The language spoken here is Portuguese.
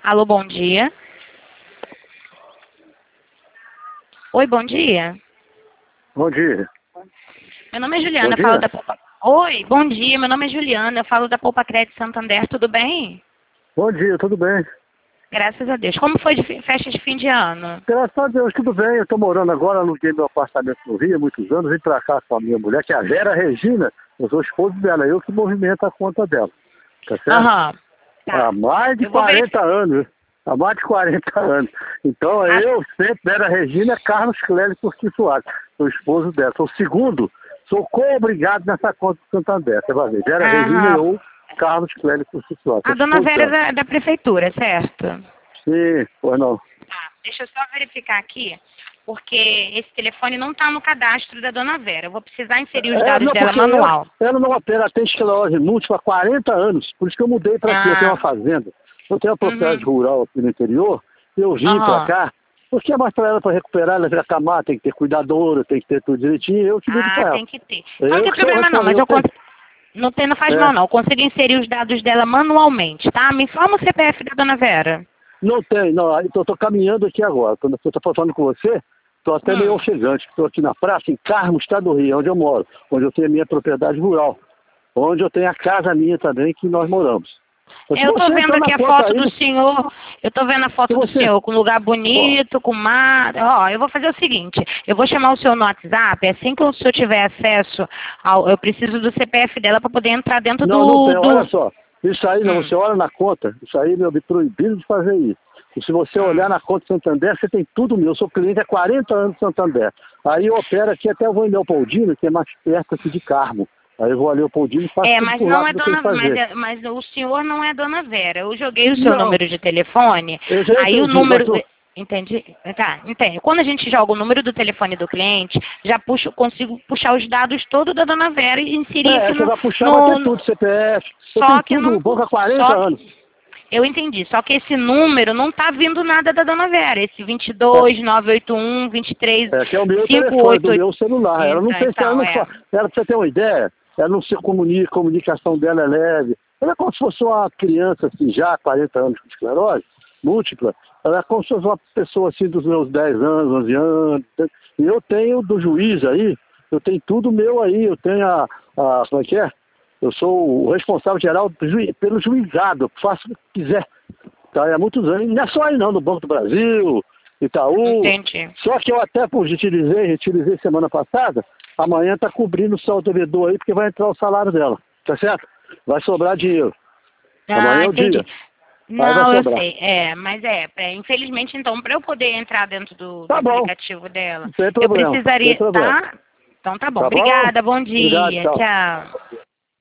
Alô, bom dia. Oi, bom dia. Bom dia. Meu nome é Bom Juliana, eu dia. falo da Poupa... Oi, bom dia, meu nome é Juliana, eu falo da Poupa Crédito Santander, tudo bem? Bom dia, tudo bem? Graças a Deus. Como foi de festa de fim de ano? Graças a Deus, tudo bem. Eu estou morando agora, aluguei meu apartamento no Rio há muitos anos, vim pra cá com a minha mulher, que é a Vera Regina. Eu sou esposo dela, eu que movimento a conta dela. Tá certo? Aham. Tá. Há mais de Eu vou ver. 40 anos. Há mais de 40 anos. Então, Ah, eu sempre, Vera Regina, é Carlos Clélio Curti Soares. Sou esposo dela. Sou o segundo, sou co-obrigado nessa conta do Santander. Você vai ver. Vera Regina e Aham. eu, Carlos Clélio Curti Soares. A Sou dona esposo Vera é dela. da prefeitura, certo? Sim, pois não. Tá. Deixa eu só verificar aqui, porque esse telefone não está no cadastro da dona Vera. Eu vou precisar inserir os dados Não, dela porque manual. ela não opera, ela tem esclerose múltipla há 40 anos, por isso que eu mudei para aqui. Eu tenho uma Ah, fazenda, eu tenho uma propriedade uhum. rural aqui no interior, eu vim para Aham. cá, porque é mais para ela para recuperar, ela vira camar, tem que ter cuidadora, tem que ter tudo direitinho, eu que ligo Ah, para ela. tem que ter. Não Eu tem que sou o problema não, mas responsável, eu não tem, não faz mal é, não. Eu consigo inserir os dados dela manualmente, tá? Me informa o CPF da dona Vera. não tem, não, então eu estou caminhando aqui agora, quando eu estou falando com você, estou até meio Hum. ofegante, estou aqui na praça, em Carmo, estado do Rio, onde eu moro, onde eu tenho a minha propriedade rural, onde eu tenho a casa minha também, que nós moramos. Então, se Eu tô você vendo entrar na aqui a conta foto aí, do senhor. Eu tô vendo a se foto do você... senhor com um lugar Ó, bonito, com mar. Ó, eu vou fazer o seguinte, eu vou chamar o senhor no WhatsApp, assim que o senhor tiver acesso ao, eu preciso do CPF dela para poder entrar dentro não tem, olha do... só. Isso aí não, Hum, você olha na conta, isso aí meu, é proibido de fazer isso. E se você olhar hum. na conta do Santander, você tem tudo meu. Eu sou cliente há 40 anos do Santander. Aí eu opero aqui, até eu vou em Leopoldina, que é mais perto aqui de Carmo. Aí eu vou a Leopoldina e faço É, tudo mas por lá não é que eu tenho dona, que fazer. mas o senhor não é dona Vera. Eu joguei o seu Não, número de telefone, eu já aí o entendi, mas número, tu... entendi, tá, entende. Quando a gente joga o número do telefone do cliente, já puxo, consigo puxar os dados todos da dona Vera e inserir aqui Você vai puxar, vai ter tudo, CPF. Eu tenho só que tudo não, no banco há 40 só anos. que eu entendi, só que esse número não tá vindo nada da dona Vera, esse É, 22 981 23 que é o meu telefone, do 588. meu celular. Ela não Então, tem, ela então, não é. fa... ela, pra você ter uma ideia, ela não se comunica, a comunicação dela é leve. Ela é como se fosse uma criança, assim, já 40 anos com esclerose múltipla. Ela é como se fosse uma pessoa, assim, dos meus 10 anos, 11 anos. E eu tenho do juiz aí, eu tenho tudo meu aí, eu tenho como é que é? Eu sou o responsável geral pelo juizado, eu faço o que quiser. Tá, há muitos anos, não é só aí não, no Banco do Brasil, Itaú. Entendi. Só que eu até utilizei semana passada, amanhã está cobrindo o saldo devedor aí, porque vai entrar o salário dela, tá certo? Vai sobrar dinheiro. Ah, Amanhã é o entendi. dia. Aí vai Não, eu sobrar. sei. Mas infelizmente, então, para eu poder entrar dentro do Tá bom, aplicativo dela, sem eu problema, sem precisaria, problema. tá? Então tá bom. Tá bom? Obrigada, bom Obrigado, dia. tchau. Tchau.